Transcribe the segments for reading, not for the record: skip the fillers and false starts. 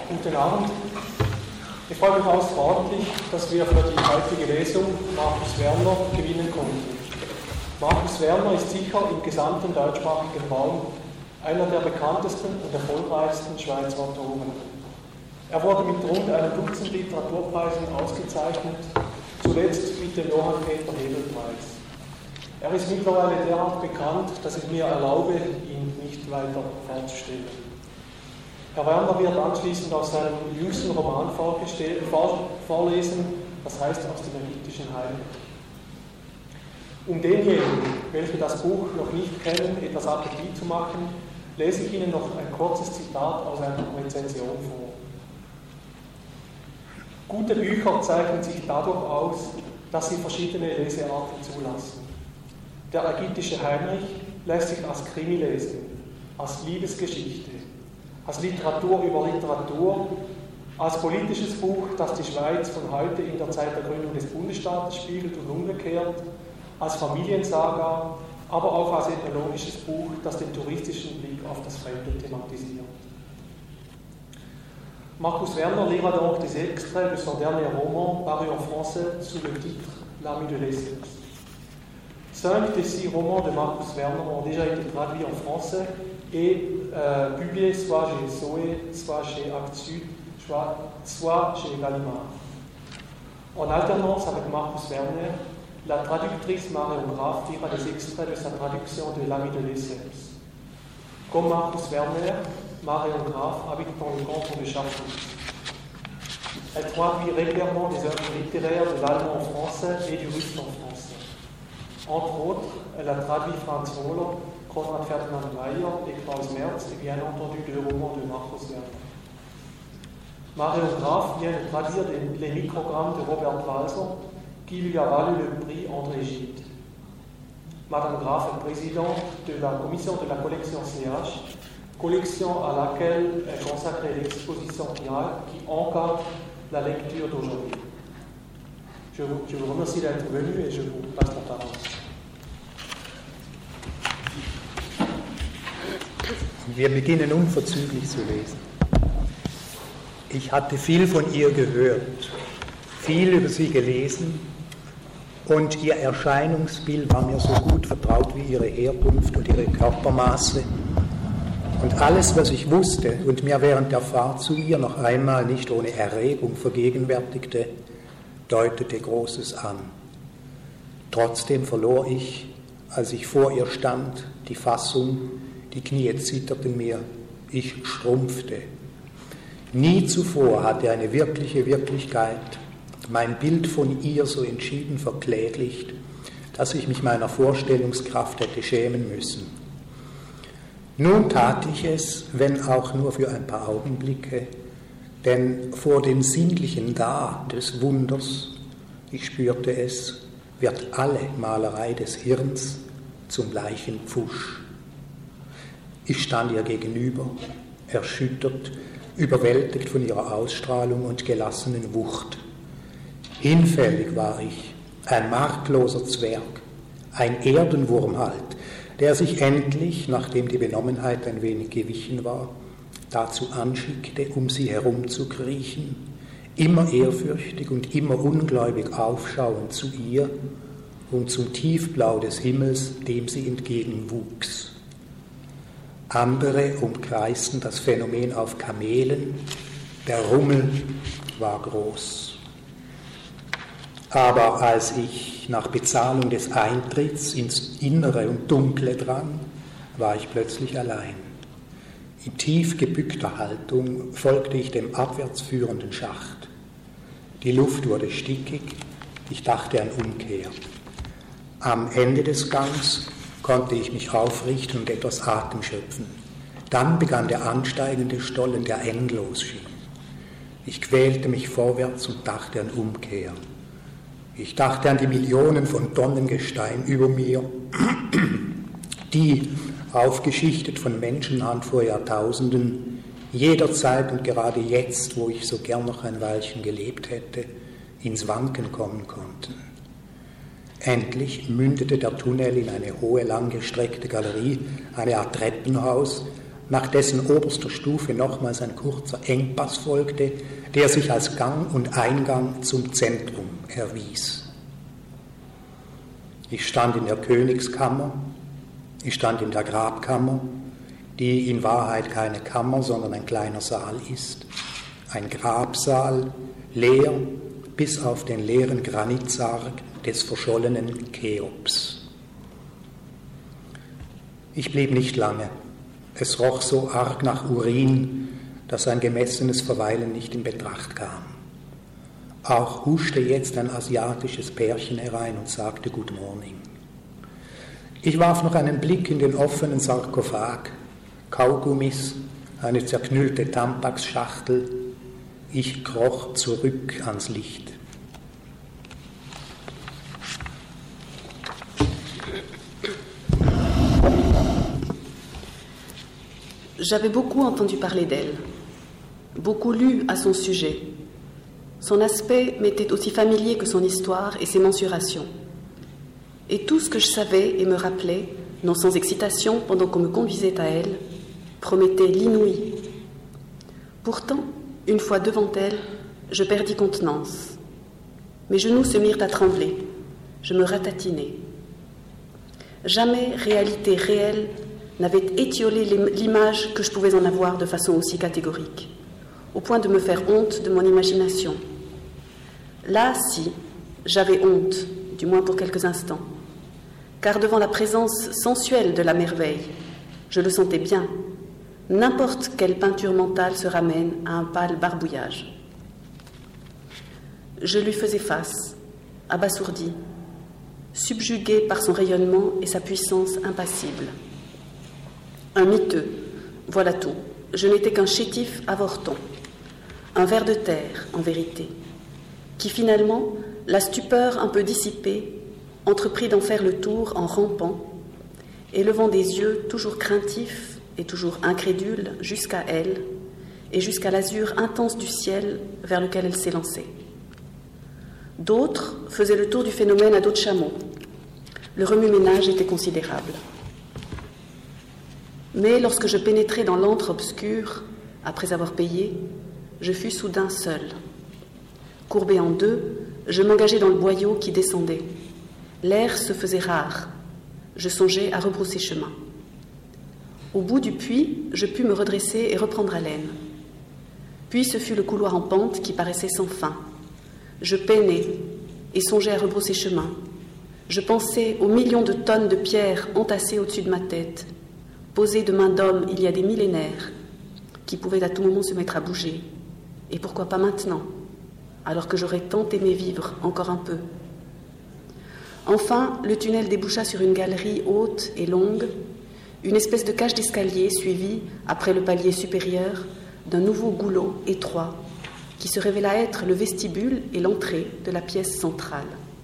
Guten Abend. Ich freue mich außerordentlich, dass wir für die heutige Lesung Markus Werner gewinnen konnten. Markus Werner ist sicher im gesamten deutschsprachigen Raum einer der bekanntesten und erfolgreichsten Schweizer Autoren. Er wurde mit rund einem Dutzend Literaturpreisen ausgezeichnet, zuletzt mit dem Johann Peter Hebel-Preis. Er ist mittlerweile derart bekannt, dass ich mir erlaube, ihn nicht weiter vorzustellen. Herr Werner wird anschließend aus seinem jüngsten Roman vorlesen, das heißt aus dem ägyptischen Heim. Um denjenigen, welche das Buch noch nicht kennen, etwas Appetit zu machen, lese ich Ihnen noch ein kurzes Zitat aus einer Rezension vor. Gute Bücher zeichnen sich dadurch aus, dass sie verschiedene Lesearten zulassen. Der ägyptische Heinrich lässt sich als Krimi lesen, als Liebesgeschichte, als Literatur über Literatur, als politisches Buch, das die Schweiz von heute in der Zeit der Gründung des Bundesstaates spiegelt und umgekehrt, als Familiensaga, aber auch als ethnologisches Buch, das den touristischen Blick auf das Fremde thematisiert. Markus Werner lira donc des extraits de son dernier roman paru en français sous le titre L'ami de l'Essex. 5 des 6 romans de Markus Werner ont déjà été traduits en français et publiés soit chez Zoé, soit chez Actes Sud, soit chez Gallimard. En alternance avec Markus Werner, la traductrice Marion Graf tira des extraits de sa traduction de L'ami de l'Essex. Comme Markus Werner, Marion Graf habite dans le canton de Chartres. Elle traduit régulièrement des œuvres littéraires de l'allemand en français et du russe en français. Entre autres, elle a traduit Franz Hohler, Konrad Ferdinand Meyer et Klaus Merz et bien entendu 2 romans de Markus Werner. Marion Graf vient de traduire les microgrammes de Robert Walser qui lui a valu le prix André Gide. Madame Graf est présidente de la commission de la collection CH, collection à laquelle est consacrée l'exposition Piral qui encadre la lecture d'aujourd'hui. Je vous remercie d'être venu et je vous passe la parole. Wir beginnen unverzüglich zu lesen. Ich hatte viel von ihr gehört, viel über sie gelesen und ihr Erscheinungsbild war mir so gut vertraut wie ihre Herkunft und ihre Körpermaße. Und alles, was ich wusste und mir während der Fahrt zu ihr noch einmal nicht ohne Erregung vergegenwärtigte, deutete Großes an. Trotzdem verlor ich, als ich vor ihr stand, die Fassung, die Knie zitterten mir, ich schrumpfte. Nie zuvor hatte eine wirkliche Wirklichkeit mein Bild von ihr so entschieden verkläglicht, dass ich mich meiner Vorstellungskraft hätte schämen müssen. Nun tat ich es, wenn auch nur für ein paar Augenblicke, denn vor dem sinnlichen Da des Wunders, ich spürte es, wird alle Malerei des Hirns zum bleichen Pfusch. Ich stand ihr gegenüber, erschüttert, überwältigt von ihrer Ausstrahlung und gelassenen Wucht. Hinfällig war ich, ein markloser Zwerg, ein Erdenwurm halt, der sich endlich, nachdem die Benommenheit ein wenig gewichen war, dazu anschickte, um sie herumzukriechen, immer ehrfürchtig und immer ungläubig aufschauend zu ihr und zum Tiefblau des Himmels, dem sie entgegenwuchs. Andere umkreisten das Phänomen auf Kamelen, der Rummel war groß. Aber als ich nach Bezahlung des Eintritts ins Innere und Dunkle drang, war ich plötzlich allein. In tief gebückter Haltung folgte ich dem abwärts führenden Schacht. Die Luft wurde stickig, ich dachte an Umkehr. Am Ende des Gangs konnte ich mich aufrichten und etwas Atem schöpfen. Dann begann der ansteigende Stollen, der endlos schien. Ich quälte mich vorwärts und dachte an Umkehr. Ich dachte an die Millionen von Tonnen Gestein über mir, die, aufgeschichtet von Menschenhand vor Jahrtausenden, jederzeit und gerade jetzt, wo ich so gern noch ein Weilchen gelebt hätte, ins Wanken kommen konnten. Endlich mündete der Tunnel in eine hohe, langgestreckte Galerie, eine Art Treppenhaus, nach dessen oberster Stufe nochmals ein kurzer Engpass folgte, der sich als Gang und Eingang zum Zentrum erwies. Ich stand in der Königskammer, ich stand in der Grabkammer, die in Wahrheit keine Kammer, sondern ein kleiner Saal ist. Ein Grabsaal, leer bis auf den leeren Granitsarg des verschollenen Cheops. Ich blieb nicht lange. Es roch so arg nach Urin, dass ein gemessenes Verweilen nicht in Betracht kam. Auch huschte jetzt ein asiatisches Pärchen herein und sagte Good Morning. Ich warf noch einen Blick in den offenen Sarkophag, Kaugummis, eine zerknüllte Tampax-Schachtel. Ich kroch zurück ans Licht. J'avais beaucoup entendu parler d'elle, beaucoup lu à son sujet. Son aspect m'était aussi familier que son histoire et ses mensurations. Et tout ce que je savais et me rappelais, non sans excitation pendant qu'on me conduisait à elle, promettait l'inouï. Pourtant, une fois devant elle, je perdis contenance. Mes genoux se mirent à trembler. Je me ratatinai. Jamais réalité réelle n'avait étiolé l'image que je pouvais en avoir de façon aussi catégorique, au point de me faire honte de mon imagination. Là, si, j'avais honte, du moins pour quelques instants, car devant la présence sensuelle de la merveille, je le sentais bien, n'importe quelle peinture mentale se ramène à un pâle barbouillage. Je lui faisais face, abasourdi, subjugué par son rayonnement et sa puissance impassible. Un miteux, voilà tout. Je n'étais qu'un chétif avorton, un ver de terre, en vérité, qui finalement, la stupeur un peu dissipée, entreprit d'en faire le tour en rampant, et levant des yeux toujours craintifs et toujours incrédules jusqu'à elle, et jusqu'à l'azur intense du ciel vers lequel elle s'élançait. D'autres faisaient le tour du phénomène à dos de chameau. Le remue-ménage était considérable. Mais lorsque je pénétrai dans l'antre obscur, après avoir payé, je fus soudain seul. Courbé en deux, je m'engageai dans le boyau qui descendait. L'air se faisait rare. Je songeais à rebrousser chemin. Au bout du puits, je pus me redresser et reprendre haleine. Puis ce fut le couloir en pente qui paraissait sans fin. Je peinais et songeais à rebrousser chemin. Je pensais aux millions de tonnes de pierres entassées au-dessus de ma tête, posées de mains d'hommes il y a des millénaires, qui pouvaient à tout moment se mettre à bouger. Et pourquoi pas maintenant, alors que j'aurais tant aimé vivre encore un peu. Enfin, le tunnel déboucha sur une galerie haute et longue, une espèce de cage d'escalier suivie, après le palier supérieur, d'un nouveau goulot étroit, qui se révéla être le vestibule et l'entrée de la pièce centrale.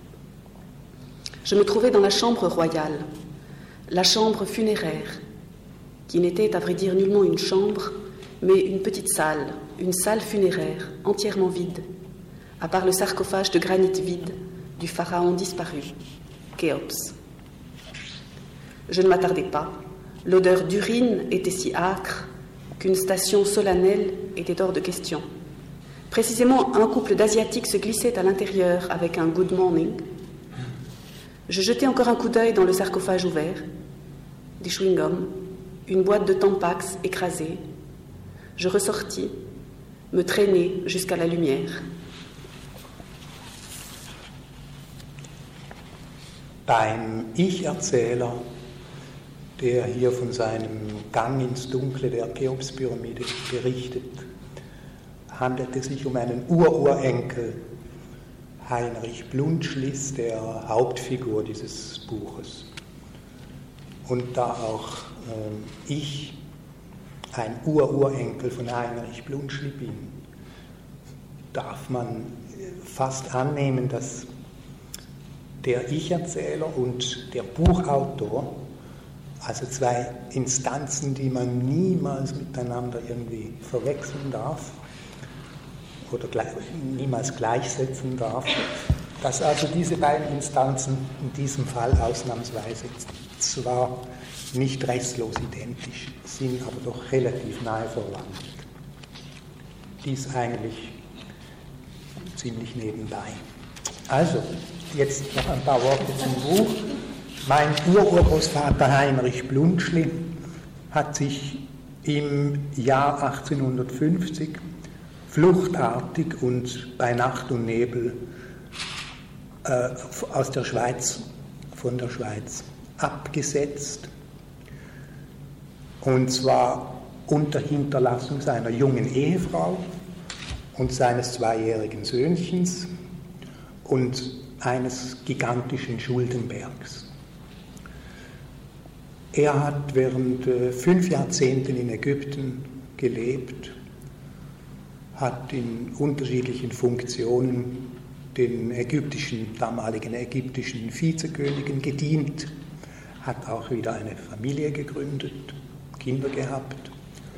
Je me trouvais dans la chambre royale, la chambre funéraire, qui n'était à vrai dire nullement une chambre, mais une petite salle, une salle funéraire, entièrement vide, à part le sarcophage de granit vide du pharaon disparu, Khéops. Je ne m'attardai pas. L'odeur d'urine était si âcre qu'une station solennelle était hors de question. Précisément, un couple d'Asiatiques se glissait à l'intérieur avec un « good morning ». Je jetai encore un coup d'œil dans le sarcophage ouvert, des chewing-gums, une boîte de Tampax écrasée. Je ressortis, me traînai jusqu'à la lumière. Beim Ich-Erzähler, der hier von seinem Gang ins Dunkle der Cheops-Pyramide berichtet, handelt es sich um einen Ururenkel, Heinrich Blunschlis, der Hauptfigur dieses Buches. Und da auch ich ein Ururenkel von Heinrich Blunschlis bin, darf man fast annehmen, dass der Ich-Erzähler und der Buchautor, also zwei Instanzen, die man niemals miteinander irgendwie verwechseln darf oder niemals gleichsetzen darf, dass also diese beiden Instanzen in diesem Fall ausnahmsweise zwar nicht restlos identisch, sind aber doch relativ nahe verwandt. Dies eigentlich ziemlich nebenbei. Also, jetzt noch ein paar Worte zum Buch. Mein Urgroßvater Heinrich Blunschli hat sich im Jahr 1850 fluchtartig und bei Nacht und Nebel von der Schweiz abgesetzt. Und zwar unter Hinterlassung seiner jungen Ehefrau und seines 2-jährigen Söhnchens und eines gigantischen Schuldenbergs. Er hat während 5 Jahrzehnten in Ägypten gelebt, hat in unterschiedlichen Funktionen den damaligen ägyptischen Vizekönigen gedient, hat auch wieder eine Familie gegründet, Kinder gehabt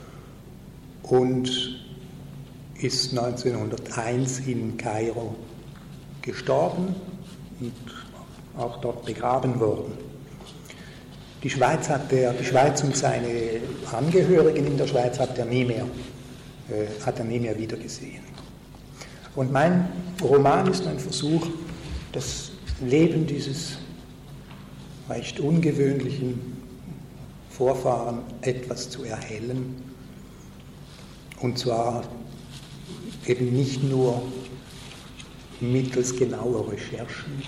und ist 1901 in Kairo gestorben und auch dort begraben worden. Die Schweiz und seine Angehörigen in der Schweiz hat er nie mehr wiedergesehen. Und mein Roman ist ein Versuch, das Leben dieses recht ungewöhnlichen Vorfahren etwas zu erhellen. Und zwar eben nicht nur mittels genauer Recherchen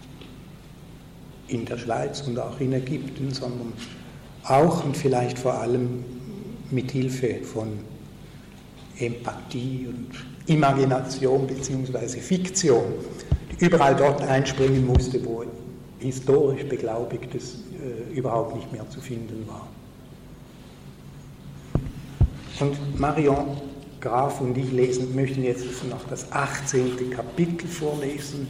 in der Schweiz und auch in Ägypten, sondern auch und vielleicht vor allem mit Hilfe von Empathie und Imagination bzw. Fiktion, die überall dort einspringen musste, wo historisch Beglaubigtes überhaupt nicht mehr zu finden war. Und Marion Graf und ich möchten jetzt noch das 18. Kapitel vorlesen.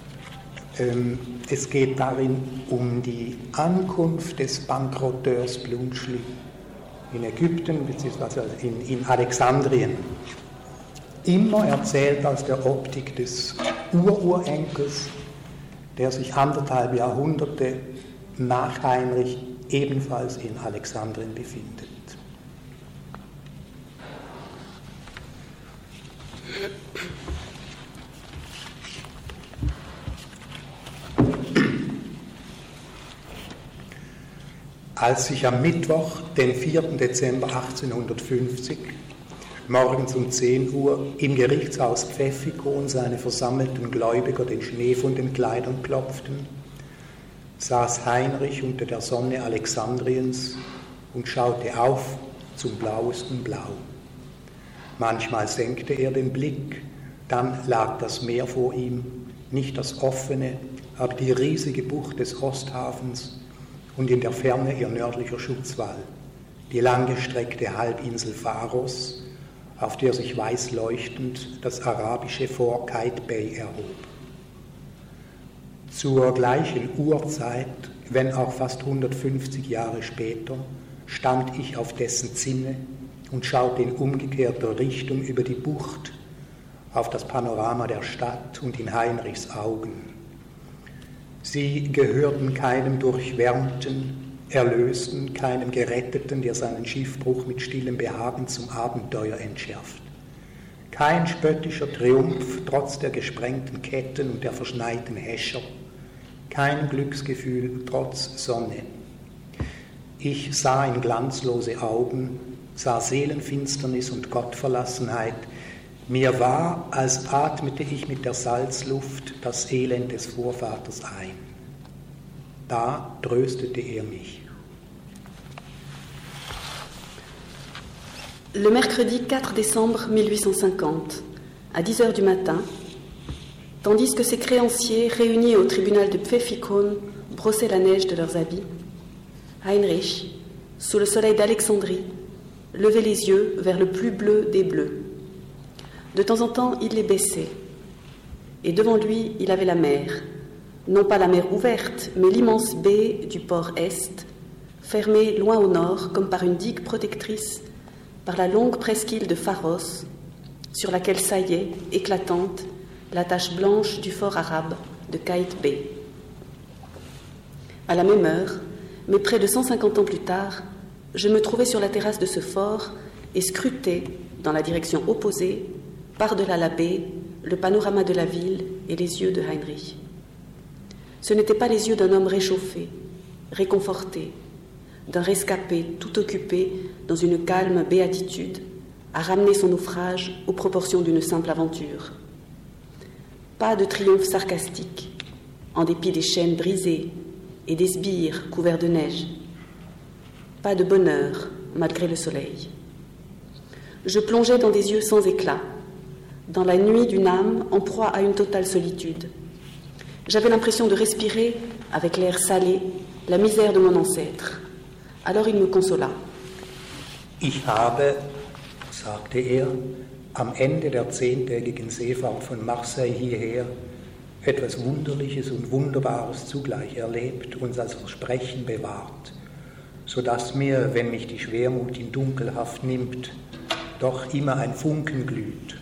Es geht darin um die Ankunft des Bankrotteurs Blunschli in Ägypten bzw. in Alexandrien. Immer erzählt aus der Optik des Ururenkels, der sich 1,5 Jahrhunderte nach Heinrich ebenfalls in Alexandrien befindet. Als sich am Mittwoch, den 4. Dezember 1850, morgens um 10 Uhr im Gerichtshaus Pfäffikon seine versammelten Gläubiger den Schnee von den Kleidern klopften, saß Heinrich unter der Sonne Alexandriens und schaute auf zum blauesten Blau. Manchmal senkte er den Blick, dann lag das Meer vor ihm, nicht das offene, aber die riesige Bucht des Osthafens und in der Ferne ihr nördlicher Schutzwall, die langgestreckte Halbinsel Pharos, auf der sich weiß leuchtend das arabische Fort Kite Bay erhob. Zur gleichen Uhrzeit, wenn auch fast 150 Jahre später, stand ich auf dessen Zinne und schaute in umgekehrter Richtung über die Bucht auf das Panorama der Stadt und in Heinrichs Augen. Sie gehörten keinem Durchwärmten, Erlösten, keinem Geretteten, der seinen Schiffbruch mit stillem Behagen zum Abenteuer entschärft. Kein spöttischer Triumph trotz der gesprengten Ketten und der verschneiten Häscher, kein Glücksgefühl trotz Sonne. Ich sah in glanzlose Augen, sah Seelenfinsternis und Gottverlassenheit. Mir war, als atmete ich mit der Salzluft das Elend des Vorvaters ein. Da tröstete er mich. Le mercredi 4 décembre 1850, à 10 heures du matin, tandis que ses créanciers réunis au tribunal de Pfäffikon brossaient la neige de leurs habits, Heinrich, sous le soleil d'Alexandrie, levait les yeux vers le plus bleu des bleus. De temps en temps, il les baissait. Et devant lui, il avait la mer. Non pas la mer ouverte, mais l'immense baie du port Est, fermée loin au nord comme par une digue protectrice, par la longue presqu'île de Pharos, sur laquelle saillait, éclatante, la tache blanche du fort arabe de Kite Bay. À la même heure, Mais près de 150 ans plus tard, je me trouvais sur la terrasse de ce fort et scrutais, dans la direction opposée, par-delà la baie, le panorama de la ville et les yeux de Heinrich. Ce n'étaient pas les yeux d'un homme réchauffé, réconforté, d'un rescapé tout occupé dans une calme béatitude à ramener son naufrage aux proportions d'une simple aventure. Pas de triomphe sarcastique, en dépit des chaînes brisées et des sbires couverts de neige. Pas de bonheur, malgré le soleil. Je plongeais dans des yeux sans éclat, dans la nuit d'une âme en proie à une totale solitude. J'avais l'impression de respirer, avec l'air salé, la misère de mon ancêtre. Alors il me consola. Ich habe, sagte er, am Ende der 10-tägigen Seefahrt von Marseille hierher etwas Wunderliches und Wunderbares zugleich erlebt und als Versprechen bewahrt, sodass mir, wenn mich die Schwermut in Dunkelhaft nimmt, doch immer ein Funken glüht.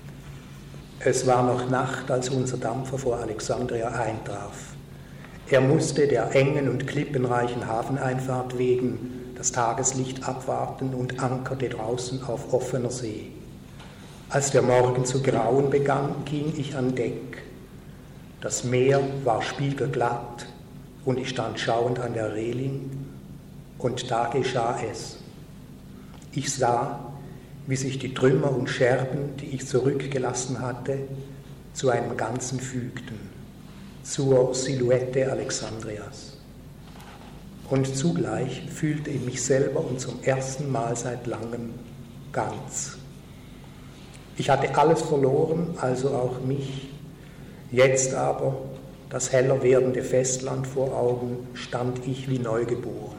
Es war noch Nacht, als unser Dampfer vor Alexandria eintraf. Er musste der engen und klippenreichen Hafeneinfahrt wegen das Tageslicht abwarten und ankerte draußen auf offener See. Als der Morgen zu grauen begann, ging ich an Deck. Das Meer war spiegelglatt und ich stand schauend an der Reling und da geschah es. Ich sah, wie sich die Trümmer und Scherben, die ich zurückgelassen hatte, zu einem Ganzen fügten, zur Silhouette Alexandrias. Und zugleich fühlte ich mich selber und zum ersten Mal seit langem ganz. Ich hatte alles verloren, also auch mich. Jetzt aber, das heller werdende Festland vor Augen, stand ich wie neugeboren.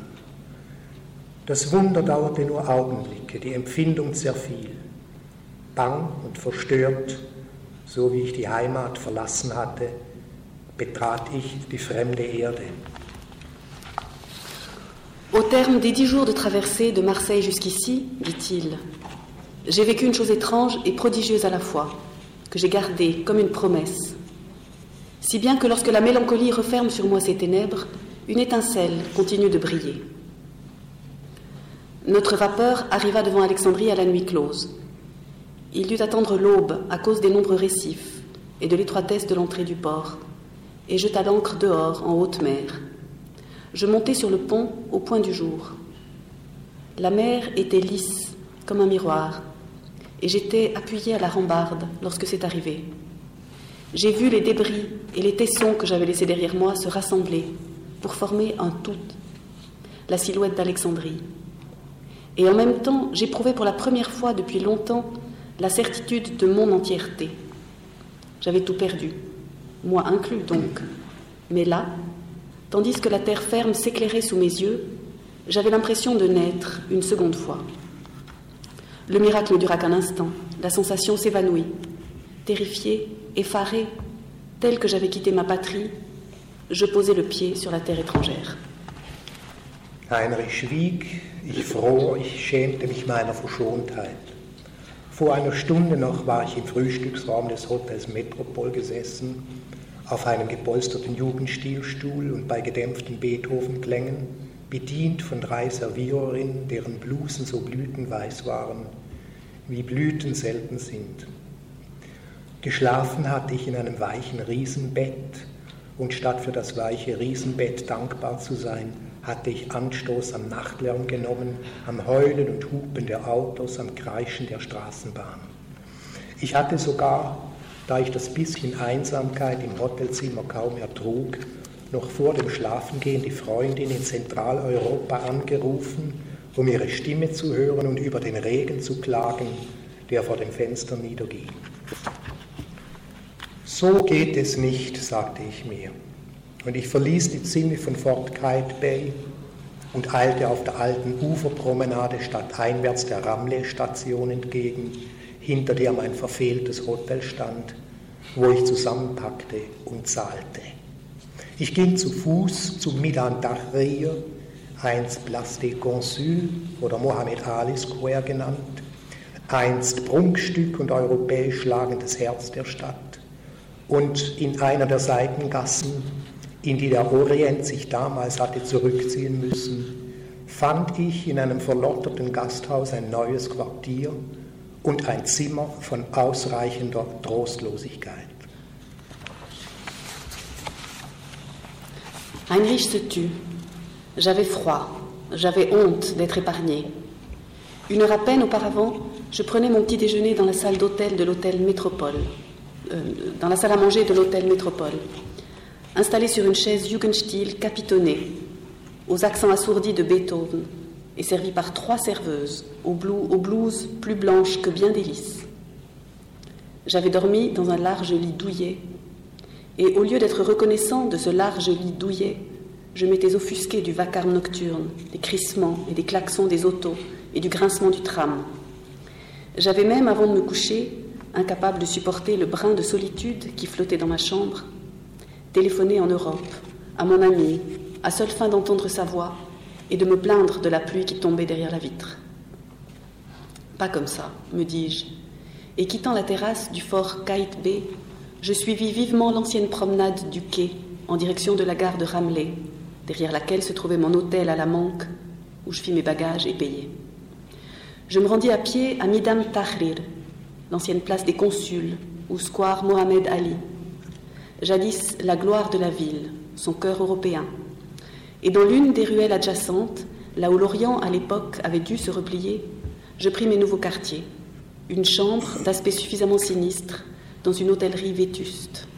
Das Wunder dauerte nur Augenblicke, die Empfindung zerfiel. Bang und verstört, so wie ich die Heimat verlassen hatte, betrat ich die fremde Erde. Au terme des 10 jours de traversée de Marseille jusqu'ici, dit-il, j'ai vécu une chose étrange et prodigieuse à la fois, que j'ai gardée comme une promesse. Si bien que lorsque la mélancolie referme sur moi ses ténèbres, une étincelle continue de briller. Notre vapeur arriva devant Alexandrie à la nuit close. Il dut attendre l'aube à cause des nombreux récifs et de l'étroitesse de l'entrée du port, et jeta l'ancre dehors en haute mer. Je montai sur le pont au point du jour. La mer était lisse, comme un miroir, et j'étais appuyée à la rambarde lorsque c'est arrivé. J'ai vu les débris et les tessons que j'avais laissés derrière moi se rassembler pour former un tout, la silhouette d'Alexandrie. Et en même temps, j'éprouvais pour la première fois depuis longtemps la certitude de mon entièreté. J'avais tout perdu, moi inclus donc. Mais là, tandis que la terre ferme s'éclairait sous mes yeux, j'avais l'impression de naître une seconde fois. Le miracle ne dura qu'un instant, la sensation s'évanouit. Terrifiée, effarée, telle que j'avais quitté ma patrie, je posai le pied sur la terre étrangère. Heinrich schwieg, ich fror, ich schämte mich meiner Verschontheit. Vor einer Stunde noch war ich im Frühstücksraum des Hotels Metropol gesessen, auf einem gepolsterten Jugendstilstuhl und bei gedämpften Beethoven-Klängen, bedient von 3 Serviererinnen, deren Blusen so blütenweiß waren, wie Blüten selten sind. Geschlafen hatte ich in einem weichen Riesenbett und statt für das weiche Riesenbett dankbar zu sein, hatte ich Anstoß am Nachtlärm genommen, am Heulen und Hupen der Autos, am Kreischen der Straßenbahn. Ich hatte sogar, da ich das bisschen Einsamkeit im Hotelzimmer kaum ertrug, noch vor dem Schlafengehen die Freundin in Zentraleuropa angerufen, um ihre Stimme zu hören und über den Regen zu klagen, der vor dem Fenster niederging. So geht es nicht, sagte ich mir. Und ich verließ die Zinne von Fort Kite Bay und eilte auf der alten Uferpromenade stadteinwärts der Ramleh-Station entgegen, hinter der mein verfehltes Hotel stand, wo ich zusammenpackte und zahlte. Ich ging zu Fuß zum Midan Tahrir, einst Place des Consuls oder Mohammed Ali Square genannt, einst Prunkstück und europäisch schlagendes Herz der Stadt, und in einer der Seitengassen in die der Orient sich damals hatte zurückziehen müssen, fand ich in einem verlotterten Gasthaus ein neues Quartier und ein Zimmer von ausreichender Trostlosigkeit. Heinrich se tut. J'avais froid, j'avais honte d'être épargnée. Une heure à peine auparavant, je prenais mon petit déjeuner dans la salle d'hôtel de l'hôtel Métropole, dans la salle à manger de l'hôtel Métropole, installée sur une chaise Jugendstil capitonnée, aux accents assourdis de Beethoven, et servie par 3 serveuses, aux blouses plus blanches que bien délices. J'avais dormi dans un large lit douillet, et au lieu d'être reconnaissant de ce large lit douillet, je m'étais offusqué du vacarme nocturne, des crissements et des klaxons des autos et du grincement du tram. J'avais même, avant de me coucher, incapable de supporter le brin de solitude qui flottait dans ma chambre, téléphoné en Europe, à mon ami, à seule fin d'entendre sa voix et de me plaindre de la pluie qui tombait derrière la vitre. Pas comme ça, me dis-je, et quittant la terrasse du fort Kite Bay, je suivis vivement l'ancienne promenade du quai en direction de la gare de Ramleh, derrière laquelle se trouvait mon hôtel à la Manque, où je fis mes bagages et payai. Je me rendis à pied à Midam Tahrir, l'ancienne place des consuls, ou square Mohamed Ali, jadis la gloire de la ville, son cœur européen. Et dans l'une des ruelles adjacentes, là où l'Orient à l'époque avait dû se replier, je pris mes nouveaux quartiers, une chambre d'aspect suffisamment sinistre, dans une hôtellerie vétuste.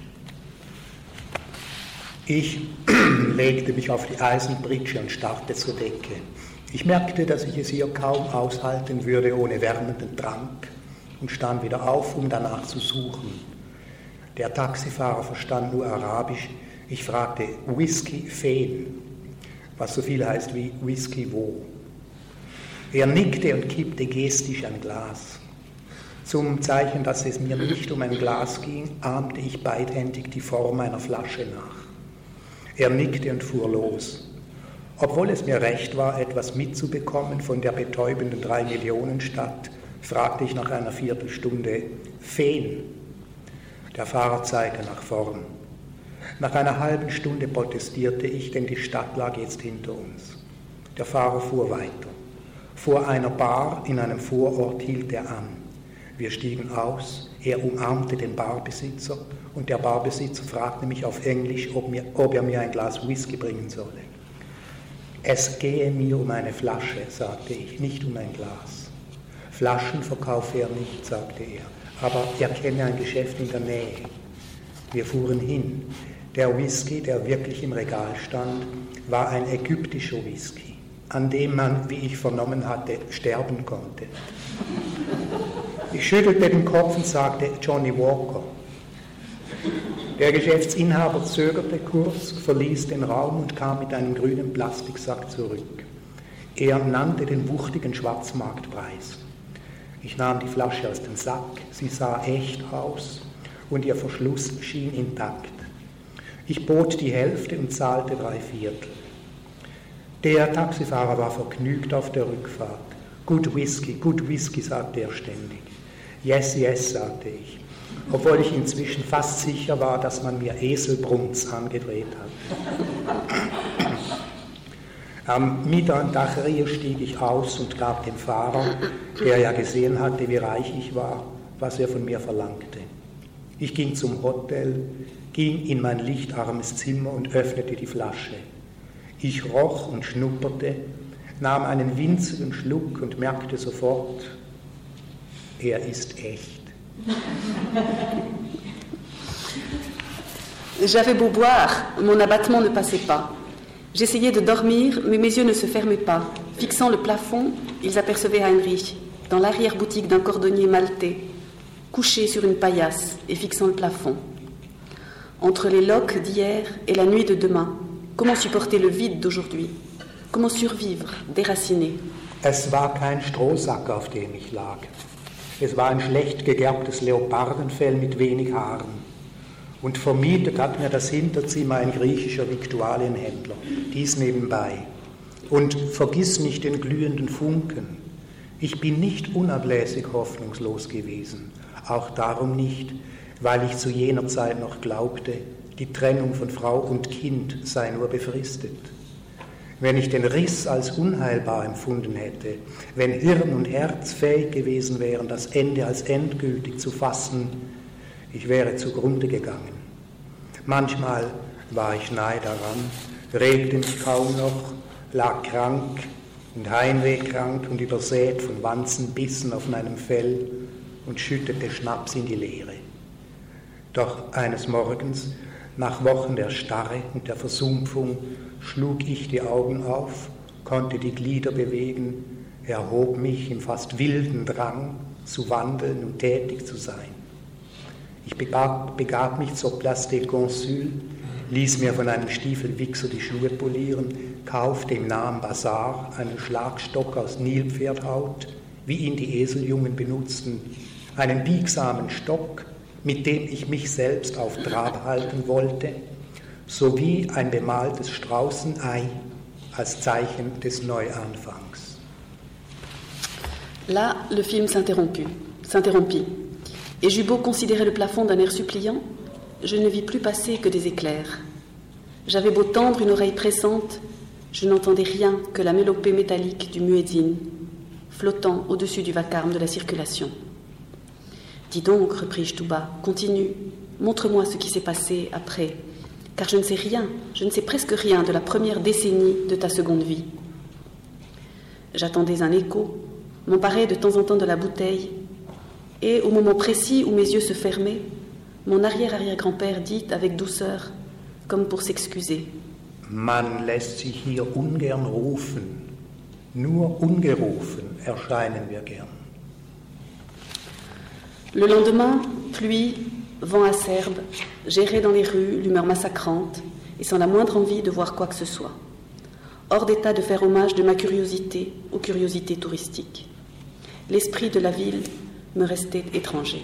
Ich legte mich auf die Eisenpritsche und starrte zur Decke. Ich merkte, dass ich es hier kaum aushalten würde ohne wärmenden Trank und stand wieder auf, um danach zu suchen. Der Taxifahrer verstand nur Arabisch. Ich fragte Whisky Feen, was so viel heißt wie Whisky wo. Er nickte und kippte gestisch ein Glas. Zum Zeichen, dass es mir nicht um ein Glas ging, ahmte ich beidhändig die Form einer Flasche nach. Er nickte und fuhr los. Obwohl es mir recht war, etwas mitzubekommen von der betäubenden 3-Millionen-Stadt, fragte ich nach einer Viertelstunde: Feen? Der Fahrer zeigte nach vorn. Nach einer halben Stunde protestierte ich, denn die Stadt lag jetzt hinter uns. Der Fahrer fuhr weiter. Vor einer Bar in einem Vorort hielt er an. Wir stiegen aus, er umarmte den Barbesitzer und der Barbesitzer fragte mich auf Englisch, ob er mir ein Glas Whisky bringen solle. Es gehe mir um eine Flasche, sagte ich, nicht um ein Glas. Flaschen verkaufe er nicht, sagte er, aber er kenne ein Geschäft in der Nähe. Wir fuhren hin. Der Whisky, der wirklich im Regal stand, war ein ägyptischer Whisky, an dem man, wie ich vernommen hatte, sterben konnte. Ich schüttelte den Kopf und sagte Johnny Walker. Der Geschäftsinhaber zögerte kurz, verließ den Raum und kam mit einem grünen Plastiksack zurück. Er nannte den wuchtigen Schwarzmarktpreis. Ich nahm die Flasche aus dem Sack, sie sah echt aus und ihr Verschluss schien intakt. Ich bot die Hälfte und zahlte 3/4. Der Taxifahrer war vergnügt auf der Rückfahrt. Good Whisky, sagte er ständig. Yes, yes, sagte ich, obwohl ich inzwischen fast sicher war, dass man mir Eselbrunz angedreht hatte. Am Midam Tahrir stieg ich aus und gab dem Fahrer, der ja gesehen hatte, wie reich ich war, was er von mir verlangte. Ich ging zum Hotel, ging in mein lichtarmes Zimmer und öffnete die Flasche. Ich roch und schnupperte, nahm einen winzigen Schluck und merkte sofort, er ist echt. J'avais beau boire, mon abattement ne passait pas. J'essayais de dormir, mais mes yeux ne se fermaient pas. Fixant le plafond, ils apercevaient Heinrich, dans l'arrière-boutique d'un cordonnier maltais, couché sur une paillasse et fixant le plafond. Entre les loques d'hier et la nuit de demain, comment supporter le vide d'aujourd'hui? Comment survivre, déraciné? Es war kein Strohsack, auf dem ich lag. Es war ein schlecht gegerbtes Leopardenfell mit wenig Haaren. Und vermietet hat mir das Hinterzimmer ein griechischer Viktualienhändler, dies nebenbei. Und vergiss nicht den glühenden Funken. Ich bin nicht unablässig hoffnungslos gewesen, auch darum nicht, weil ich zu jener Zeit noch glaubte, die Trennung von Frau und Kind sei nur befristet. Wenn ich den Riss als unheilbar empfunden hätte, wenn Hirn und Herz fähig gewesen wären, das Ende als endgültig zu fassen, ich wäre zugrunde gegangen. Manchmal war ich nahe daran, regte mich kaum noch, lag krank und heimwehkrank und übersät von Wanzenbissen auf meinem Fell und schüttete Schnaps in die Leere. Doch eines Morgens, nach Wochen der Starre und der Versumpfung, schlug ich die Augen auf, konnte die Glieder bewegen, erhob mich im fast wilden Drang, zu wandeln und tätig zu sein. Ich begab mich zur Place des Consuls, ließ mir von einem Stiefelwichser die Schuhe polieren, kaufte im nahen Bazar einen Schlagstock aus Nilpferdhaut, wie ihn die Eseljungen benutzten, einen biegsamen Stock, mit dem ich mich selbst auf Trab halten wollte, sowie ein bemaltes Straußenei als Zeichen des Neuanfangs. Là, le film s'interrompit, et j'eus beau considérer le plafond d'un air suppliant, je ne vis plus passer que des éclairs. J'avais beau tendre une oreille pressante, je n'entendais rien que la mélopée métallique du muezzin, flottant au-dessus du vacarme de la circulation. « Dis donc, repris-je tout bas, continue, montre-moi ce qui s'est passé après, car je ne sais rien, je ne sais presque rien de la première décennie de ta seconde vie. » J'attendais un écho, m'emparais de temps en temps de la bouteille, et au moment précis où mes yeux se fermaient, mon arrière-arrière-grand-père dit avec douceur, comme pour s'excuser. Man lässt sich hier ungern rufen, nur ungerufen erscheinen wir gern. Le lendemain, pluie, vent acerbe, j'errais dans les rues, l'humeur massacrante, et sans la moindre envie de voir quoi que ce soit. Hors d'état de faire hommage de ma curiosité aux curiosités touristiques. L'esprit de la ville me restait étranger.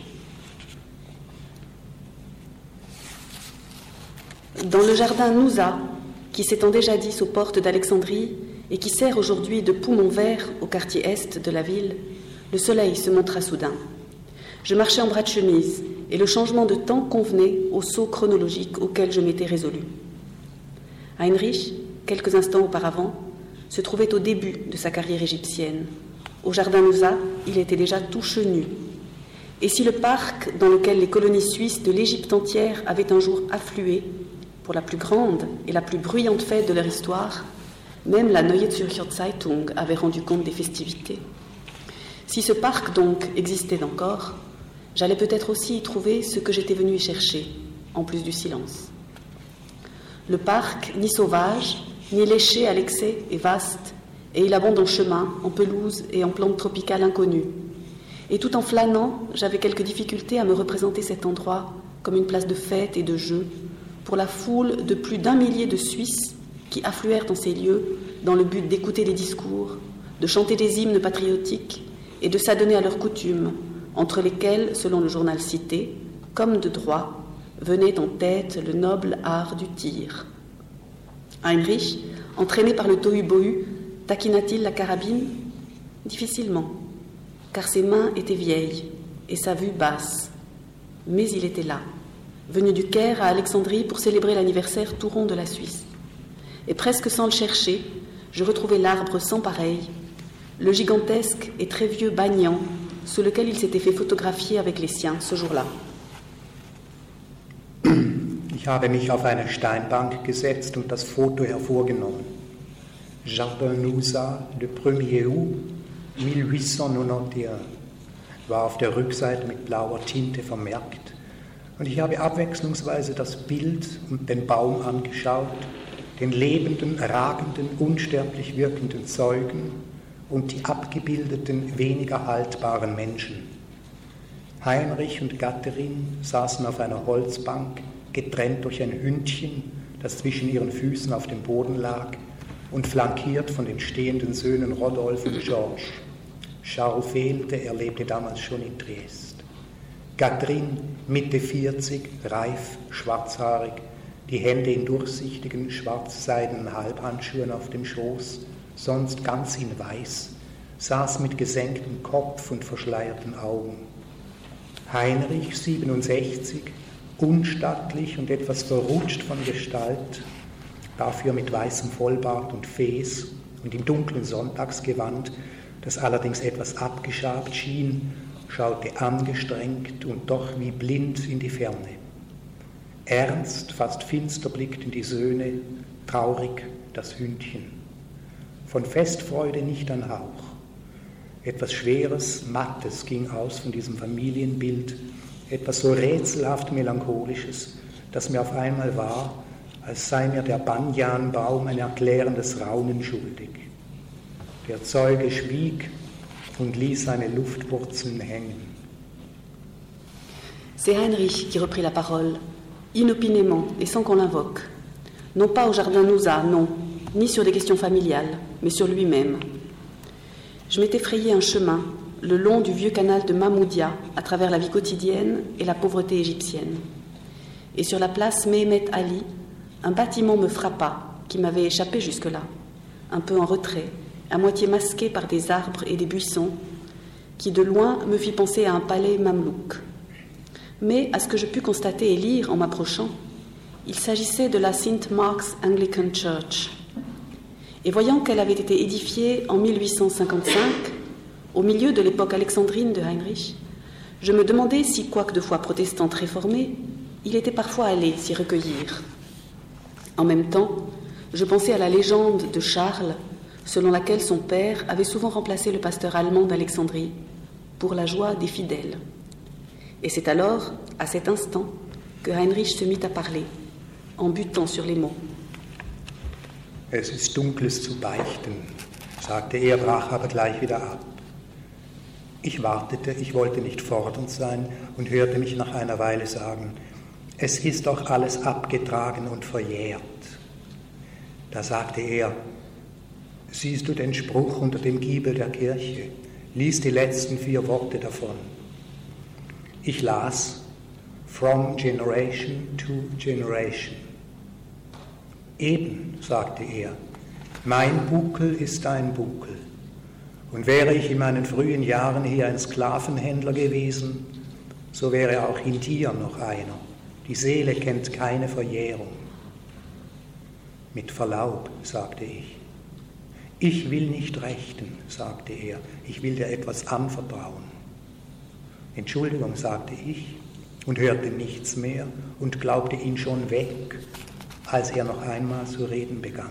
Dans le jardin Nouza, qui s'étendait jadis aux portes d'Alexandrie et qui sert aujourd'hui de poumon vert au quartier est de la ville, le soleil se montra soudain. Je marchais en bras de chemise et le changement de temps convenait au saut chronologique auquel je m'étais résolu. Heinrich, quelques instants auparavant, se trouvait au début de sa carrière égyptienne. Au jardin Nouza, il était déjà tout chenu. Et si le parc dans lequel les colonies suisses de l'Égypte entière avaient un jour afflué pour la plus grande et la plus bruyante fête de leur histoire, même la Neue Zürcher Zeitung avait rendu compte des festivités. Si ce parc donc existait encore, j'allais peut-être aussi y trouver ce que j'étais venu y chercher, en plus du silence. Le parc, ni sauvage, ni léché à l'excès, est vaste, et il abonde en chemins, en pelouses et en plantes tropicales inconnues. Et tout en flânant, j'avais quelques difficultés à me représenter cet endroit comme une place de fête et de jeu, pour la foule de plus d'1 millier de Suisses qui affluèrent dans ces lieux dans le but d'écouter les discours, de chanter des hymnes patriotiques et de s'adonner à leurs coutumes, entre lesquelles, selon le journal cité, comme de droit, venait en tête le noble art du tir. Heinrich, entraîné par le tohu-bohu, taquina-t-il la carabine ? Difficilement, car ses mains étaient vieilles et sa vue basse. Mais il était là, venu du Caire à Alexandrie pour célébrer l'anniversaire tout rond de la Suisse. Et presque sans le chercher, je retrouvais l'arbre sans pareil, le gigantesque et très vieux banyan sous lequel il s'était fait photographier avec les siens ce jour-là. Ich habe mich auf eine Steinbank gesetzt und das Foto hervorgenommen. Jardin Nouza, le 1er août 1891, war auf der Rückseite mit blauer Tinte vermerkt. Und ich habe abwechslungsweise das Bild und den Baum angeschaut, den lebenden, ragenden, unsterblich wirkenden Zeugen und die abgebildeten, weniger haltbaren Menschen. Heinrich und Gatterin saßen auf einer Holzbank, getrennt durch ein Hündchen, das zwischen ihren Füßen auf dem Boden lag und flankiert von den stehenden Söhnen Rodolphe und Georges. Charles fehlte, er lebte damals schon in Triest. Gatterin, Mitte 40, reif, schwarzhaarig, die Hände in durchsichtigen, schwarzseidenen Halbhandschuhen auf dem Schoß, sonst ganz in weiß, saß mit gesenktem Kopf und verschleierten Augen. Heinrich, 67, unstattlich und etwas verrutscht von Gestalt, dafür mit weißem Vollbart und Fes und im dunklen Sonntagsgewand, das allerdings etwas abgeschabt schien, schaute angestrengt und doch wie blind in die Ferne. Ernst, fast finster blickten die Söhne, traurig das Hündchen. Von Festfreude nicht ein Hauch. Etwas Schweres, Mattes ging aus von diesem Familienbild, etwas so rätselhaft Melancholisches, das mir auf einmal war, als sei mir der Banyanbaum ein erklärendes Raunen schuldig. Der Zeuge schwieg und ließ seine Luftwurzeln hängen. C'est Heinrich qui reprit la parole, inopinément et sans qu'on l'invoque. Non pas au jardin Nouza, non, ni sur des questions familiales, mais sur lui-même. Je m'étais frayé un chemin le long du vieux canal de Mahmoudia, à travers la vie quotidienne et la pauvreté égyptienne. Et sur la place Mehemet Ali, un bâtiment me frappa, qui m'avait échappé jusque-là, un peu en retrait, à moitié masqué par des arbres et des buissons, qui de loin me fit penser à un palais mamelouk. Mais, à ce que je pus constater et lire en m'approchant, il s'agissait de la St. Mark's Anglican Church. Et voyant qu'elle avait été édifiée en 1855, au milieu de l'époque alexandrine de Heinrich, je me demandais si, quoique de foi protestante réformée, il était parfois allé s'y recueillir. En même temps, je pensais à la légende de Charles, selon laquelle son père avait souvent remplacé le pasteur allemand d'Alexandrie pour la joie des fidèles. Et c'est alors, à cet instant, que Heinrich se mit à parler, en butant sur les mots. Es ist Dunkles zu beichten, sagte er, brach aber gleich wieder ab. Ich wartete, ich wollte nicht fordernd sein und hörte mich nach einer Weile sagen, es ist doch alles abgetragen und verjährt. Da sagte er, siehst du den Spruch unter dem Giebel der Kirche? Lies die letzten 4 Worte davon. Ich las, from generation to generation. Eben, sagte er, mein Buckel ist dein Buckel. Und wäre ich in meinen frühen Jahren hier ein Sklavenhändler gewesen, so wäre auch in dir noch einer. Die Seele kennt keine Verjährung. Mit Verlaub, sagte ich. Ich will nicht rechten, sagte er, ich will dir etwas anvertrauen. Entschuldigung, sagte ich und hörte nichts mehr und glaubte ihn schon weg, als er noch einmal zu reden begann.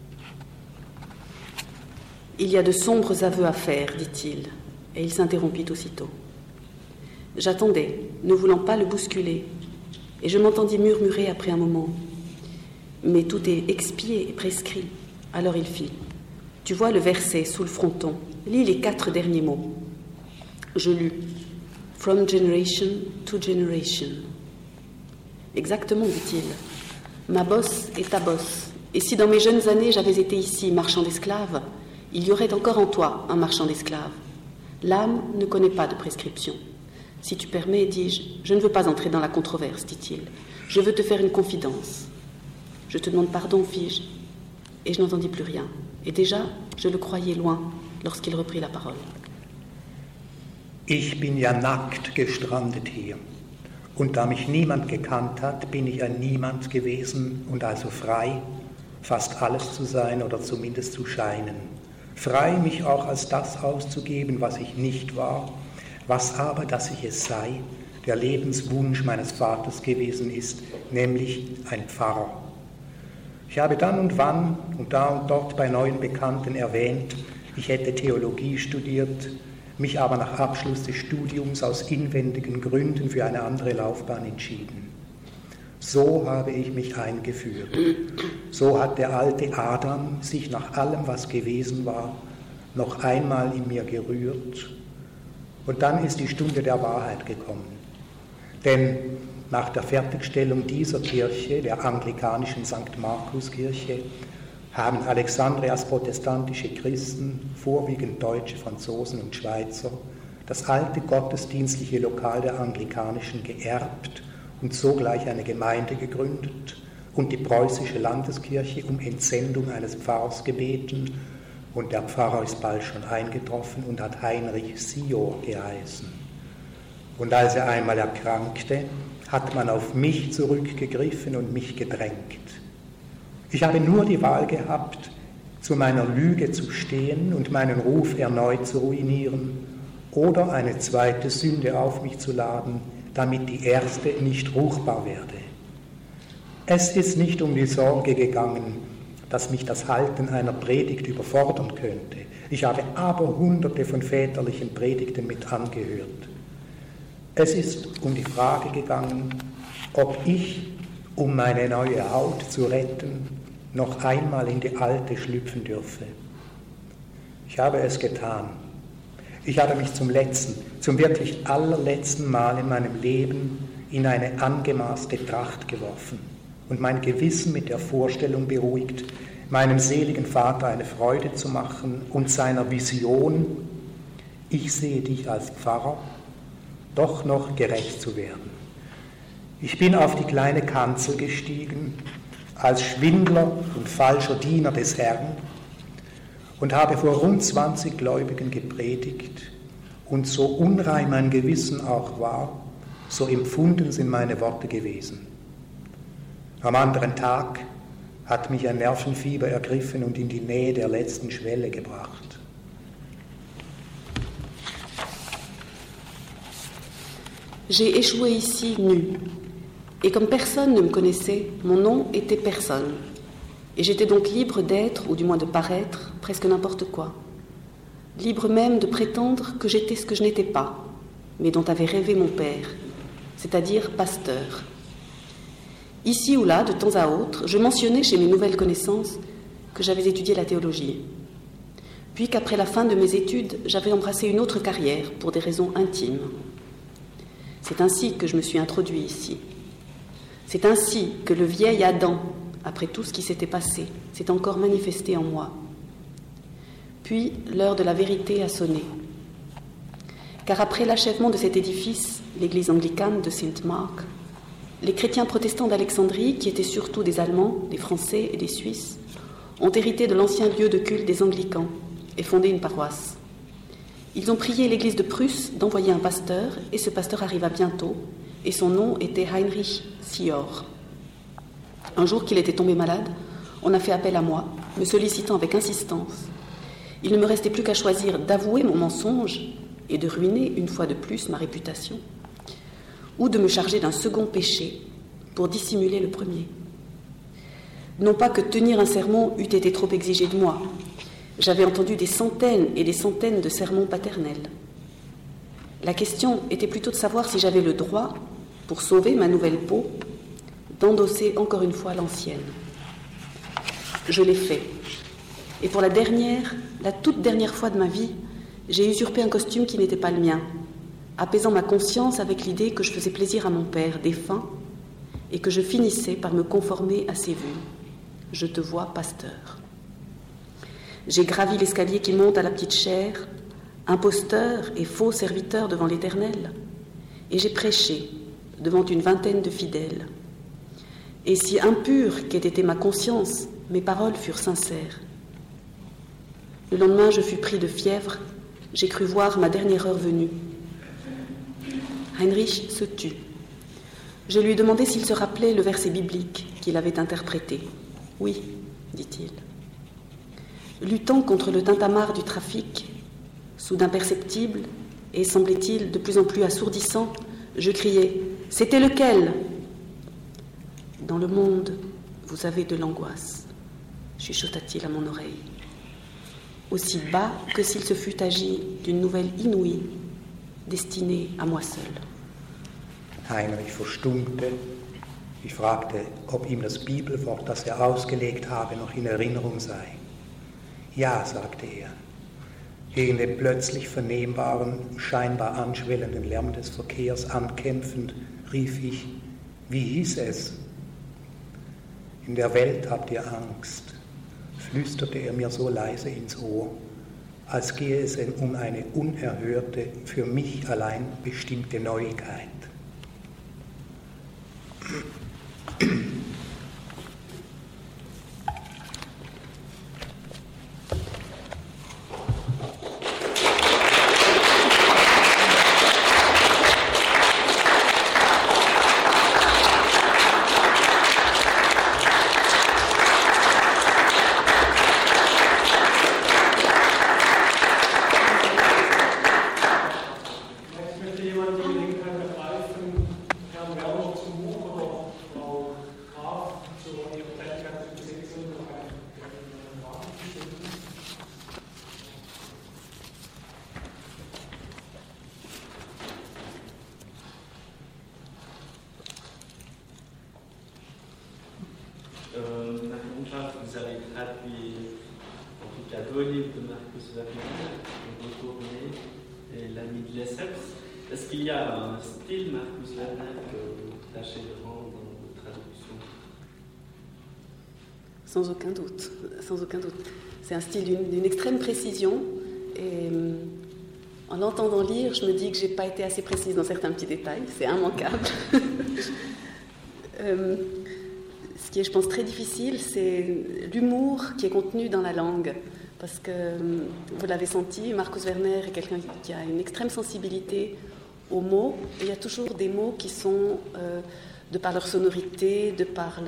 Il y a de sombres aveux à faire, dit-il, et il s'interrompit aussitôt. J'attendais, ne voulant pas le bousculer, et je m'entendis murmurer après un moment. Mais tout est expié et prescrit. Alors il fit. Tu vois le verset sous le fronton. Lis les 4 derniers mots. Je lus. From generation to generation. Exactement, dit-il. Ma bosse est ta bosse. Et si dans mes jeunes années j'avais été ici marchand d'esclaves, il y aurait encore en toi un marchand d'esclaves. L'âme ne connaît pas de prescription. Si tu permets, dis-je, je ne veux pas entrer dans la controverse, dit-il. Je veux te faire une confidence. Je te demande pardon, fis-je. Et je n'entendis plus rien. Et déjà, je le croyais loin lorsqu'il reprit la parole. Ich bin ja nackt gestrandet hier. Und da mich niemand gekannt hat, bin ich ein Niemand gewesen und also frei, fast alles zu sein oder zumindest zu scheinen. Frei, mich auch als das auszugeben, was ich nicht war, was aber, dass ich es sei, der Lebenswunsch meines Vaters gewesen ist, nämlich ein Pfarrer. Ich habe dann und wann und da und dort bei neuen Bekannten erwähnt, ich hätte Theologie studiert, mich aber nach Abschluss des Studiums aus inwendigen Gründen für eine andere Laufbahn entschieden. So habe ich mich eingeführt. So hat der alte Adam sich nach allem, was gewesen war, noch einmal in mir gerührt. Und dann ist die Stunde der Wahrheit gekommen. Denn nach der Fertigstellung dieser Kirche, der anglikanischen St. Markus-Kirche, haben Alexandrias protestantische Christen, vorwiegend Deutsche, Franzosen und Schweizer, das alte gottesdienstliche Lokal der Anglikanischen geerbt und sogleich eine Gemeinde gegründet und die preußische Landeskirche um Entsendung eines Pfarrers gebeten, und der Pfarrer ist bald schon eingetroffen und hat Heinrich Sior geheißen. Und als er einmal erkrankte, hat man auf mich zurückgegriffen und mich gedrängt. Ich habe nur die Wahl gehabt, zu meiner Lüge zu stehen und meinen Ruf erneut zu ruinieren oder eine zweite Sünde auf mich zu laden, damit die erste nicht ruchbar werde. Es ist nicht um die Sorge gegangen, dass mich das Halten einer Predigt überfordern könnte. Ich habe aber hunderte von väterlichen Predigten mit angehört. Es ist um die Frage gegangen, ob ich, um meine neue Haut zu retten, noch einmal in die alte schlüpfen dürfe. Ich habe es getan. Ich habe mich zum wirklich allerletzten Mal in meinem Leben in eine angemaßte Tracht geworfen und mein Gewissen mit der Vorstellung beruhigt, meinem seligen Vater eine Freude zu machen und seiner Vision, ich sehe dich als Pfarrer, doch noch gerecht zu werden. Ich bin auf die kleine Kanzel gestiegen, als Schwindler und falscher Diener des Herrn und habe vor rund 20 Gläubigen gepredigt und so unrein mein Gewissen auch war, so empfunden sind meine Worte gewesen. Am anderen Tag hat mich ein Nervenfieber ergriffen und in die Nähe der letzten Schwelle gebracht. J'ai échoué ici nu, et comme personne ne me connaissait, mon nom était personne. Et j'étais donc libre d'être, ou du moins de paraître, presque n'importe quoi. Libre même de prétendre que j'étais ce que je n'étais pas, mais dont avait rêvé mon père, c'est-à-dire pasteur. Ici ou là, de temps à autre, je mentionnais chez mes nouvelles connaissances que j'avais étudié la théologie. Puis qu'après la fin de mes études, j'avais embrassé une autre carrière pour des raisons intimes. C'est ainsi que je me suis introduit ici. C'est ainsi que le vieil Adam, après tout ce qui s'était passé, s'est encore manifesté en moi. Puis l'heure de la vérité a sonné. Car après l'achèvement de cet édifice, l'église anglicane de Saint-Marc, les chrétiens protestants d'Alexandrie, qui étaient surtout des Allemands, des Français et des Suisses, ont hérité de l'ancien lieu de culte des Anglicans et fondé une paroisse. Ils ont prié l'église de Prusse d'envoyer un pasteur, et ce pasteur arriva bientôt, et son nom était Heinrich Sior. Un jour qu'il était tombé malade, on a fait appel à moi, me sollicitant avec insistance. Il ne me restait plus qu'à choisir d'avouer mon mensonge et de ruiner une fois de plus ma réputation, ou de me charger d'un second péché pour dissimuler le premier. Non pas que tenir un sermon eût été trop exigé de moi. J'avais entendu des centaines et des centaines de sermons paternels. La question était plutôt de savoir si j'avais le droit, pour sauver ma nouvelle peau, d'endosser encore une fois l'ancienne. Je l'ai fait. Et pour la toute dernière fois de ma vie, j'ai usurpé un costume qui n'était pas le mien, apaisant ma conscience avec l'idée que je faisais plaisir à mon père défunt et que je finissais par me conformer à ses vues. Je te vois, pasteur. J'ai gravi l'escalier qui monte à la petite chaire, imposteur et faux serviteur devant l'Éternel, et j'ai prêché devant une vingtaine de fidèles. Et si impure qu'ait été ma conscience, mes paroles furent sincères. Le lendemain, je fus pris de fièvre, j'ai cru voir ma dernière heure venue. Heinrich se tut. Je lui ai demandé s'il se rappelait le verset biblique qu'il avait interprété. « Oui », dit-il. Luttant contre le tintamarre du trafic, soudain perceptible et, semblait-il, de plus en plus assourdissant, je criai « C'était lequel ?» « Dans le monde, vous avez de l'angoisse, » chuchota-t-il à mon oreille. Aussi bas que s'il se fût agi d'une nouvelle inouïe, destinée à moi seul. Heinrich verstummte. Ich fragte, ob ihm das Bibelwort, das er ausgelegt habe, noch in Erinnerung sei. Ja, sagte er. Gegen den plötzlich vernehmbaren, scheinbar anschwellenden Lärm des Verkehrs ankämpfend, rief ich, wie hieß es? In der Welt habt ihr Angst, flüsterte er mir so leise ins Ohr, als gehe es um eine unerhörte, für mich allein bestimmte Neuigkeit. crois que vous avez traduit, en tout cas, 2 livres de Marcus Werner, Le Retourné et L'ami de Lesseps. Est-ce qu'il y a un style Marcus Werner que vous tâchez de rendre dans vos traductions? Sans aucun doute, sans aucun doute. C'est un style d'une extrême précision et en l'entendant lire, je me dis que je n'ai pas été assez précise dans certains petits détails, c'est immanquable. Ce qui est, je pense, très difficile, c'est l'humour qui est contenu dans la langue. Parce que, vous l'avez senti, Marcus Werner est quelqu'un qui a une extrême sensibilité aux mots. Et il y a toujours des mots qui sont, de par leur sonorité, de par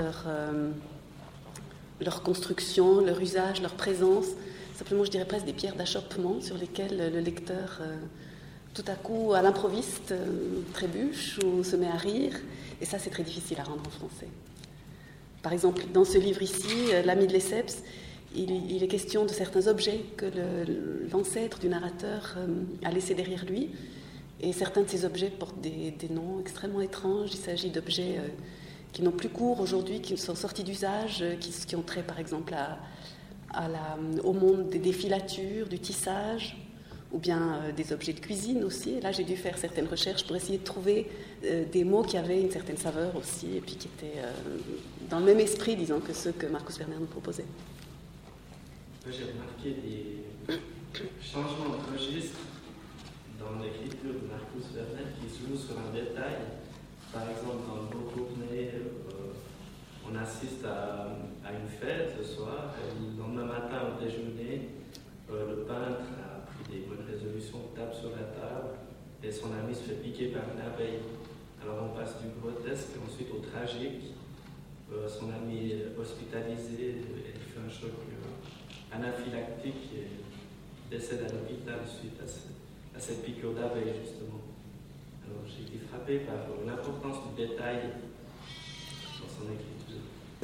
leur construction, leur usage, leur présence, simplement, je dirais presque des pierres d'achoppement sur lesquelles le lecteur, tout à coup, à l'improviste, trébuche ou se met à rire. Et ça, c'est très difficile à rendre en français. Par exemple, dans ce livre ici, L'ami de Lesseps, il est question de certains objets que l'ancêtre du narrateur a laissés derrière lui. Et certains de ces objets portent des noms extrêmement étranges. Il s'agit d'objets qui n'ont plus cours aujourd'hui, qui sont sortis d'usage, qui ont trait par exemple au monde des filatures, du tissage, ou bien des objets de cuisine aussi. Et là, j'ai dû faire certaines recherches pour essayer de trouver des mots qui avaient une certaine saveur aussi, et puis qui étaient dans le même esprit, disons, que ceux que Marcus Werner nous proposait. J'ai remarqué des changements de registre dans l'écriture de Marcus Werner qui se jouent sur un détail. Par exemple, dans Le Retourné, on assiste à une fête ce soir, et le lendemain matin au déjeuner, le peintre a pris des bonnes résolutions, tape sur la table, et son ami se fait piquer par une abeille. Alors on passe du grotesque ensuite au tragique. Son ami est hospitalisé, il fait un choc anaphylactique et décède à l'hôpital suite à cette piqûre d'abeille, justement. Alors j'ai été frappé par l'importance du détail dans son écriture.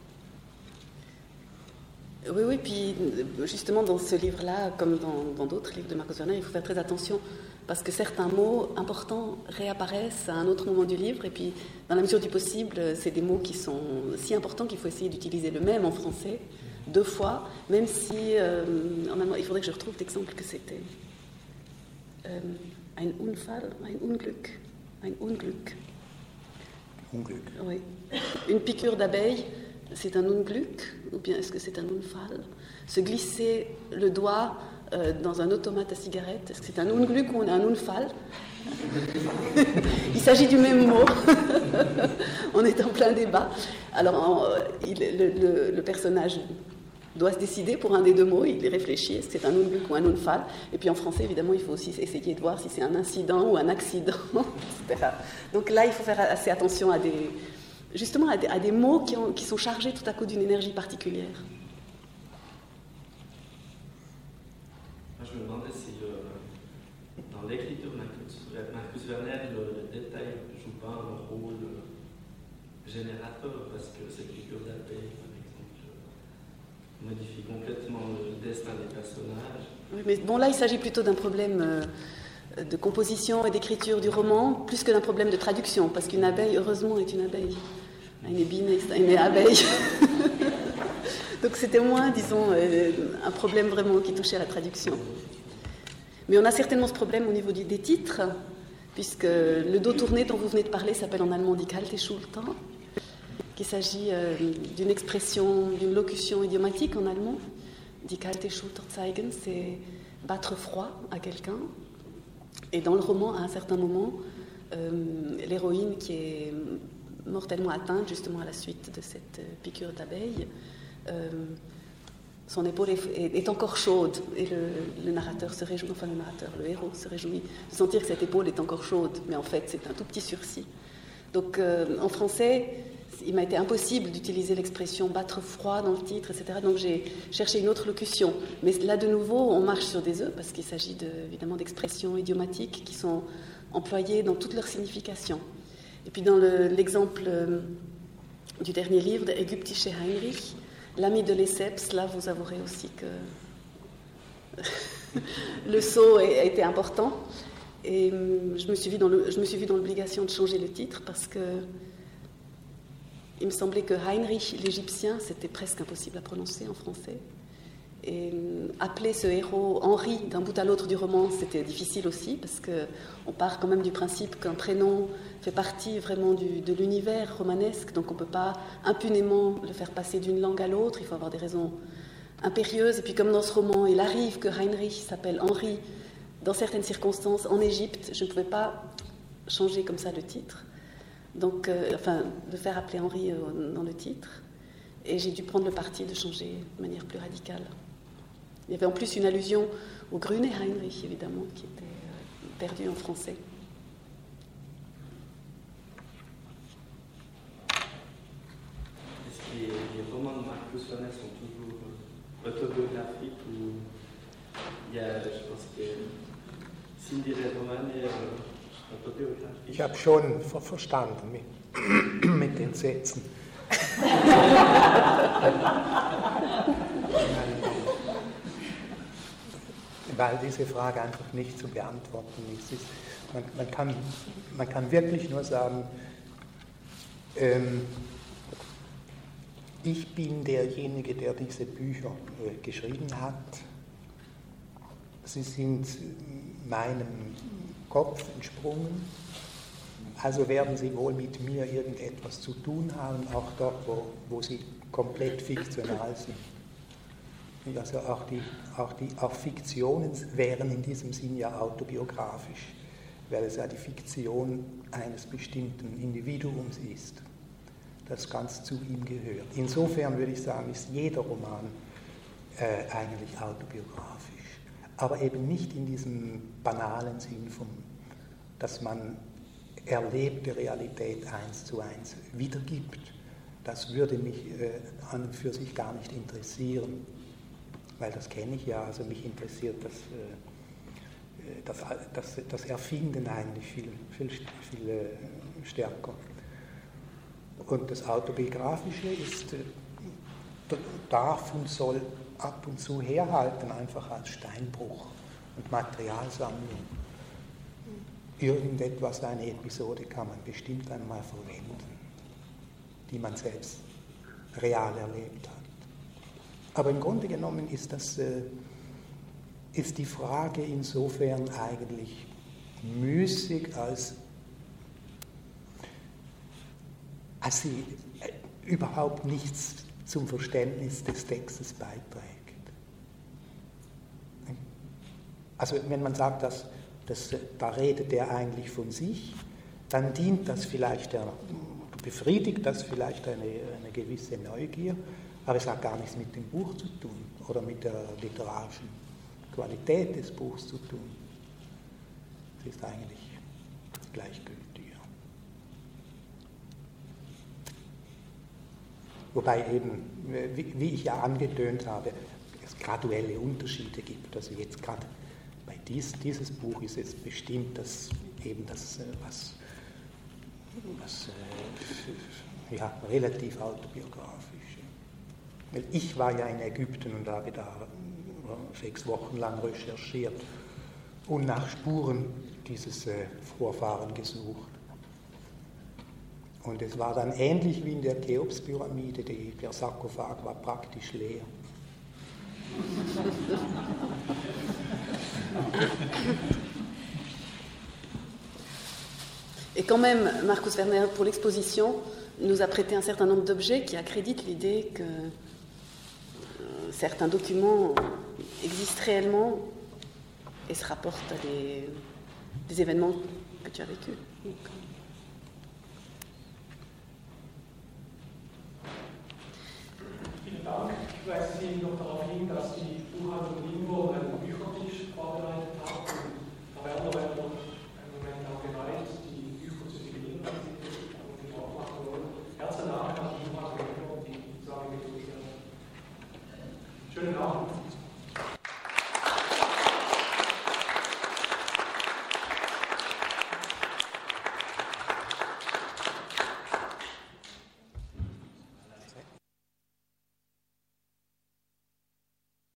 Oui, puis justement dans ce livre-là, comme dans d'autres livres de Marcus Werner, il faut faire très attention parce que certains mots importants réapparaissent à un autre moment du livre et puis dans la mesure du possible, c'est des mots qui sont si importants qu'il faut essayer d'utiliser le même en français 2 fois, même si il faudrait que je retrouve l'exemple que c'était. Ein Unfall, ein Unglück. Ein Unglück. Unglück. Oui. Une piqûre d'abeille, c'est un Unglück, ou bien est-ce que c'est un Unfall? Se glisser le doigt dans un automate à cigarette, est-ce que c'est un Unglück ou un Unfall? Il s'agit du même mot. On est en plein débat. Alors, le personnage doit se décider pour un des 2 mots, il réfléchit, est-ce que c'est un Unglück ou un Unfall? Et puis en français, évidemment, il faut aussi essayer de voir si c'est un incident ou un accident, etc. Donc là, il faut faire assez attention à des mots qui sont chargés tout à coup d'une énergie particulière. Moi, je me demandais si dans l'écriture de Marcus Werner, le détail ne joue pas un rôle générateur, parce que cette figure d'abeille, par exemple, modifie complètement le destin des personnages. Oui, mais bon, là, il s'agit plutôt d'un problème de composition et d'écriture du roman, plus que d'un problème de traduction, parce qu'une abeille, heureusement, est une abeille. Une abeille. Donc c'était moins, disons, un problème vraiment qui touchait à la traduction. Mais on a certainement ce problème au niveau des titres, puisque le dos tourné dont vous venez de parler s'appelle en allemand Die kalte Schulter, qu'il s'agit d'une expression, d'une locution idiomatique en allemand. Die kalte Schulter zeigen, c'est battre froid à quelqu'un. Et dans le roman, à un certain moment, l'héroïne qui est mortellement atteinte justement à la suite de cette piqûre d'abeille, son épaule est encore chaude et le narrateur se réjouit, le héros se réjouit de sentir que cette épaule est encore chaude, mais en fait c'est un tout petit sursis. Donc en français, il m'a été impossible d'utiliser l'expression battre froid dans le titre, etc. Donc j'ai cherché une autre locution. Mais là de nouveau, on marche sur des œufs parce qu'il s'agit évidemment d'expressions idiomatiques qui sont employées dans toute leur signification. Et puis dans l'exemple du dernier livre, Ägyptische Heinrich, L'ami de Lesseps, là vous avouerez aussi que le saut a été important. Et je me suis vue dans l'obligation de changer le titre parce que il me semblait que Heinrich l'Égyptien, c'était presque impossible à prononcer en français. Et appeler ce héros Henri d'un bout à l'autre du roman, c'était difficile aussi, parce qu'on part quand même du principe qu'un prénom fait partie vraiment de l'univers romanesque, donc on ne peut pas impunément le faire passer d'une langue à l'autre, il faut avoir des raisons impérieuses. Et puis comme dans ce roman, il arrive que Heinrich s'appelle Henri dans certaines circonstances en Égypte, je ne pouvais pas changer comme ça le titre, donc, de faire appeler Henri dans le titre. Et j'ai dû prendre le parti de changer de manière plus radicale. Il y avait en plus une allusion au Grüne Heinrich, évidemment, qui était perdu en français. Est-ce que les romans de Marcus Werner sont toujours autobiographiques ou il y a, je pense que sind ihre Romane autobiografisch? Ich habe schon verstanden mit den Sätzen. Weil diese Frage einfach nicht zu beantworten ist. Man kann wirklich nur sagen, ich bin derjenige, der diese Bücher geschrieben hat. Sie sind meinem Kopf entsprungen, also werden sie wohl mit mir irgendetwas zu tun haben, auch dort, wo sie komplett fiktional sind. Also auch Fiktionen wären in diesem Sinn ja autobiografisch, weil es ja die Fiktion eines bestimmten Individuums ist, das ganz zu ihm gehört. Insofern würde ich sagen, ist jeder Roman eigentlich autobiografisch, aber eben nicht in diesem banalen Sinn, dass man erlebte Realität 1:1 wiedergibt. Das würde mich an und für sich gar nicht interessieren, weil das kenne ich ja, also mich interessiert das Erfinden eigentlich viel stärker. Und das Autobiografische darf und soll ab und zu herhalten, einfach als Steinbruch und Materialsammlung. Irgendetwas, eine Episode kann man bestimmt einmal verwenden, die man selbst real erlebt hat. Aber im Grunde genommen ist die Frage insofern eigentlich müßig, als sie überhaupt nichts zum Verständnis des Textes beiträgt. Also wenn man sagt, da redet er eigentlich von sich, dann dient das vielleicht, befriedigt das vielleicht eine gewisse Neugier, aber es hat gar nichts mit dem Buch zu tun oder mit der literarischen Qualität des Buchs zu tun. Es ist eigentlich gleichgültig. Wobei eben, wie ich ja angetönt habe, es graduelle Unterschiede gibt. Also jetzt gerade bei dieses Buch ist jetzt bestimmt was relativ autobiografisch. Weil ich war ja in Ägypten und habe da 6 Wochen lang recherchiert und nach Spuren dieses Vorfahren gesucht. Und es war dann ähnlich wie in der Cheops-Pyramide, der Sarkophag war praktisch leer. Et quand même, Marcus Werner, pour l'exposition, nous a prêté un certain nombre d'objets qui accréditent l'idée que certains documents existent réellement et se rapportent à des événements que tu as vécus. Vielen Dank. Ich weise Sie noch darauf hin, dass die Buchhandlung Limburg einen Büchertisch vorbereitet hat. Da werden wir noch einen Moment auch bereit, die Bücher zu signieren, die Sie Gebrauch machen wollen. Herzlichen Dank an die Buchhandlung Limburg, die Sache gegrüßt hat. Schönen Abend.